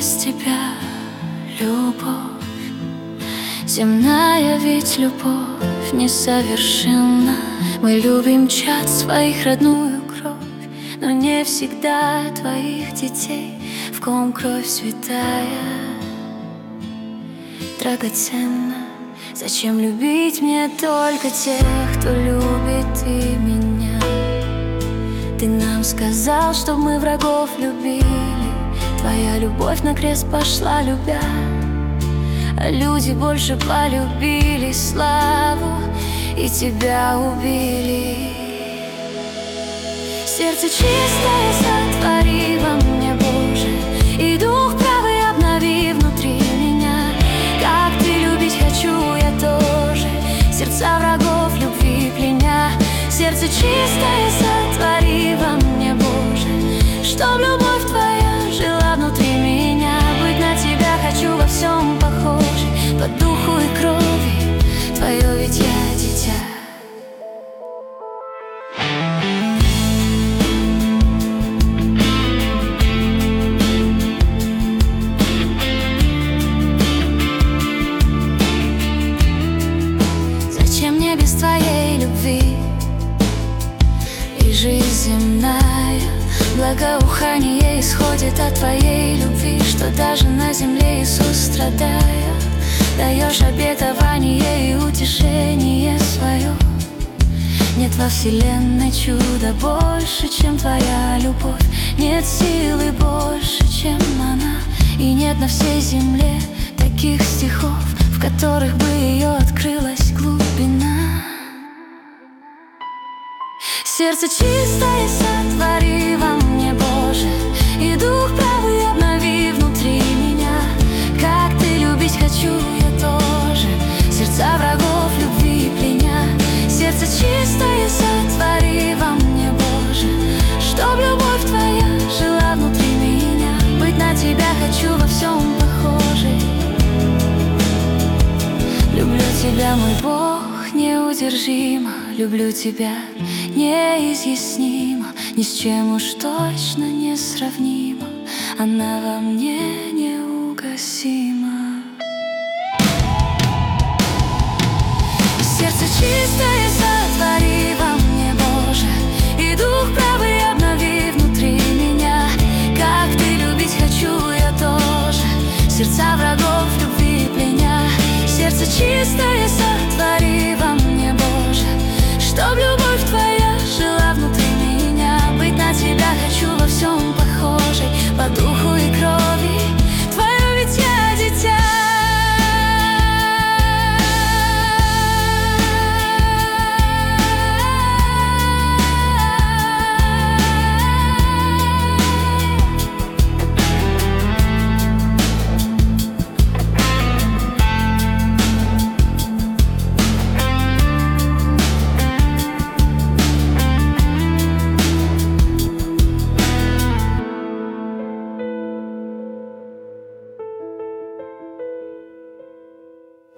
без тебя любовь. Земная ведь любовь несовершенна. Мы любим чад своих, родную кровь, но не всегда твоих детей, в ком кровь святая, драгоценна. Зачем любить мне только тех, кто любит и меня? Ты нам сказал, чтоб мы врагов любили. Твоя любовь на крест пошла, любя, а люди больше полюбили славу и тебя убили. Сердце чистое сотвори во мне, Боже, и дух правый обнови внутри меня. Как ты любить хочу я тоже, сердца врагов любви пленя. Сердце чистое сотвори во мне, Боже, чтоб любовь твоя жила внутри меня. Быть на тебя хочу во всем похожей, по духу и крови твое, ведь я дитя. Зачем мне без твоей любви и жизнь земная? Благоухание исходит от твоей любви, что даже на земле, Иисус, страдая, даешь обетование и утешение свое. Нет во вселенной чуда больше, чем твоя любовь. Нет силы больше, чем она. И нет на всей земле таких стихов, в которых бы ее открылась глубина. Сердце чистое сотвори во мне, Боже, и дух правый обнови внутри меня. Как ты любить хочу я тоже, сердца врагов любви пленя. Сердце чистое сотвори во мне, Боже, чтоб любовь твоя жила внутри меня. Быть на тебя хочу во всем похожей. Люблю тебя, мой Бог, неудержимо. Люблю тебя неизъяснимо, ни с чем уж точно не сравнима. Она во мне неугасима. Сердце чистое